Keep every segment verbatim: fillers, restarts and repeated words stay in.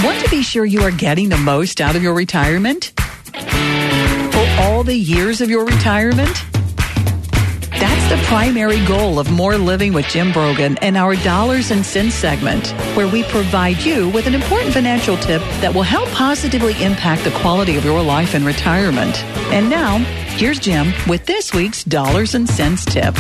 Want to be sure you are getting the most out of your retirement? For all the years of your retirement? That's the primary goal of More Living with Jim Brogan and our Dollars and Cents segment, where we provide you with an important financial tip that will help positively impact the quality of your life in retirement. And now, here's Jim with this week's Dollars and Cents tip.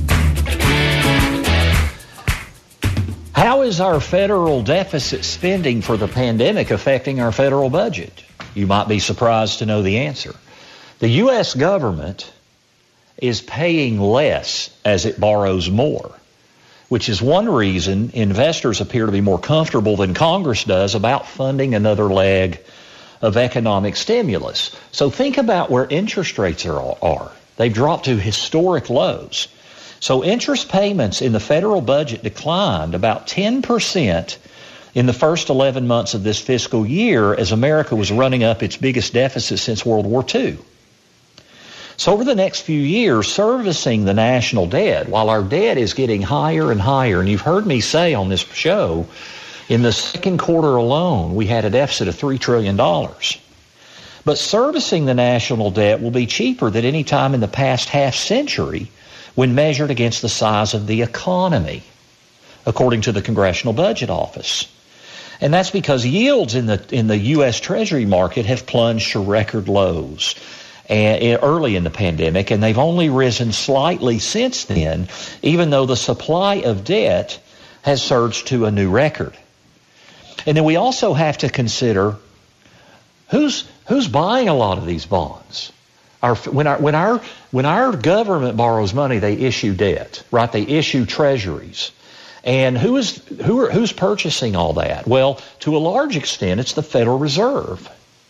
How is our federal deficit spending for the pandemic affecting our federal budget? You might be surprised to know the answer. The U S government is paying less as it borrows more, which is one reason investors appear to be more comfortable than Congress does about funding another leg of economic stimulus. So think about where interest rates are. are. They've dropped to historic lows. So interest payments in the federal budget declined about ten percent in the first eleven months of this fiscal year as America was running up its biggest deficit since World War Two. So over the next few years, servicing the national debt, while our debt is getting higher and higher, and you've heard me say on this show, in the second quarter alone, we had a deficit of three trillion dollars. But servicing the national debt will be cheaper than any time in the past half century when measured against the size of the economy, according to the Congressional Budget Office. And that's because yields in the in the U S Treasury market have plunged to record lows and, early in the pandemic, and they've only risen slightly since then, even though the supply of debt has surged to a new record. And then we also have to consider who's who's buying a lot of these bonds. Our, when our when our when our government borrows money, they issue debt, right? They issue treasuries, and who is who are, who's purchasing all that? Well, to a large extent, it's the Federal Reserve.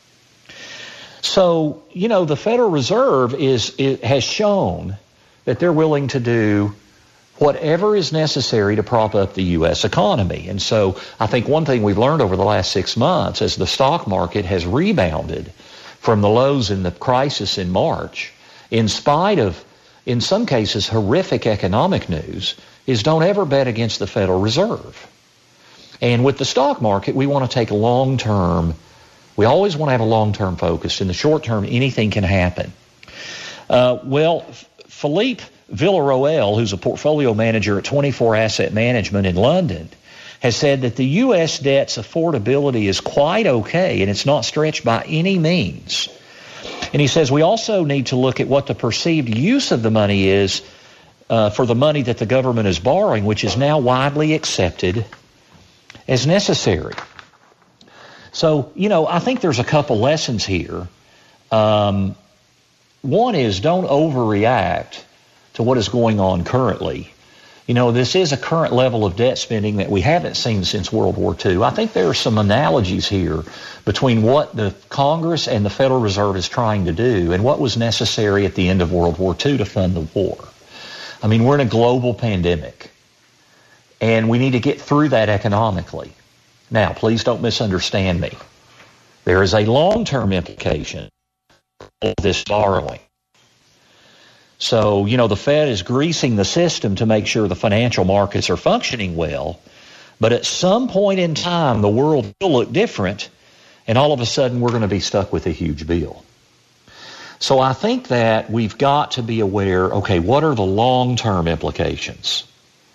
So you know, the Federal Reserve is it has shown that they're willing to do whatever is necessary to prop up the U S economy. And so I think one thing we've learned over the last six months, as the stock market has rebounded from the lows in the crisis in March, in spite of, in some cases, horrific economic news, is don't ever bet against the Federal Reserve. And with the stock market, we want to take a long-term, we always want to have a long-term focus. In the short term, anything can happen. Uh, well, Philippe Villaroel, who's a portfolio manager at twenty-four Asset Management in London, has said that the U S debt's affordability is quite okay and it's not stretched by any means. And he says we also need to look at what the perceived use of the money is uh, for the money that the government is borrowing, which is now widely accepted as necessary. So, you know, I think there's a couple lessons here. Um, one is don't overreact to what is going on currently. You know, this is a current level of debt spending that we haven't seen since World War Two. I think there are some analogies here between what the Congress and the Federal Reserve is trying to do and what was necessary at the end of World War Two to fund the war. I mean, we're in a global pandemic, and we need to get through that economically. Now, please don't misunderstand me. There is a long-term implication of this borrowing. So, you know, the Fed is greasing the system to make sure the financial markets are functioning well. But at some point in time, the world will look different, and all of a sudden we're going to be stuck with a huge bill. So I think that we've got to be aware, okay, what are the long-term implications?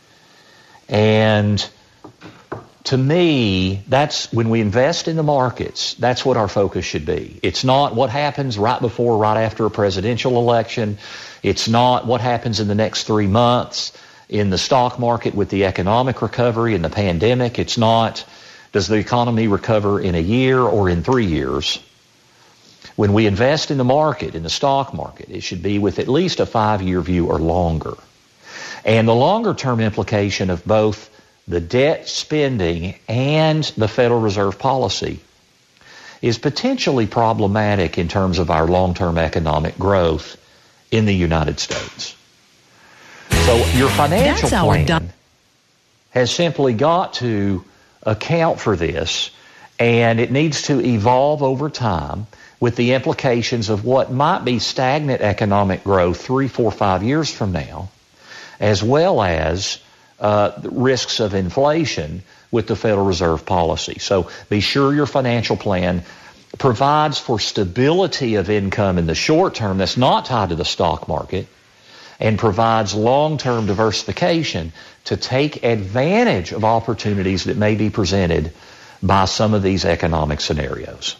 And to me, that's when we invest in the markets, that's what our focus should be. It's not what happens right before, right after a presidential election. It's not what happens in the next three months in the stock market with the economic recovery and the pandemic. It's not, does the economy recover in a year or in three years? When we invest in the market, in the stock market, it should be with at least a five-year view or longer. And the longer-term implication of both the debt spending and the Federal Reserve policy is potentially problematic in terms of our long-term economic growth in the United States. So your financial plan has simply got to account for this, and it needs to evolve over time with the implications of what might be stagnant economic growth three, four, five years from now, as well as uh, risks of inflation, with the Federal Reserve policy. So be sure your financial plan provides for stability of income in the short term that's not tied to the stock market, and provides long-term diversification to take advantage of opportunities that may be presented by some of these economic scenarios.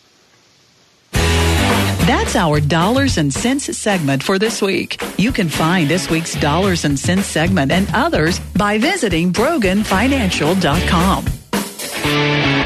That's our Dollars and Cents segment for this week. You can find this week's Dollars and Cents segment and others by visiting Brogan Financial dot com.